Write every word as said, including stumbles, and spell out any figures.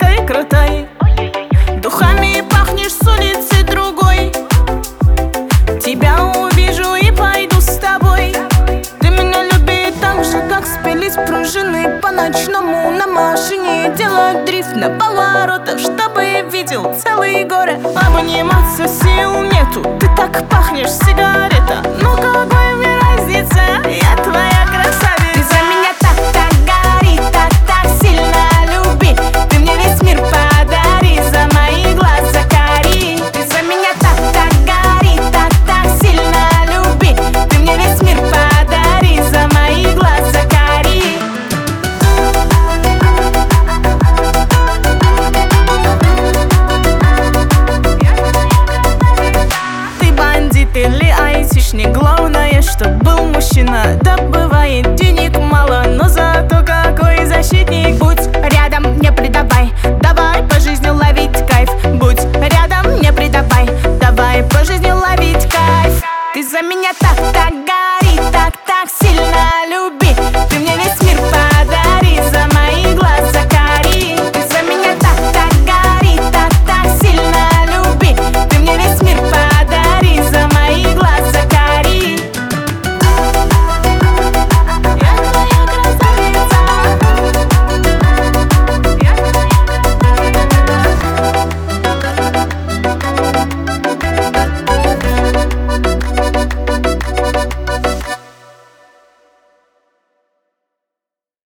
ты крутой. Духами пахнешь с улицы другой. Тебя увижу и пойду с тобой. Ты меня люби так же, как спелись пружины по ночному на машине. Делать дрифт на поворотах, чтобы видел целые горы. Обниматься сил нету, ты так пахнешь, сигарета. Ну какой мне разница, я твоя.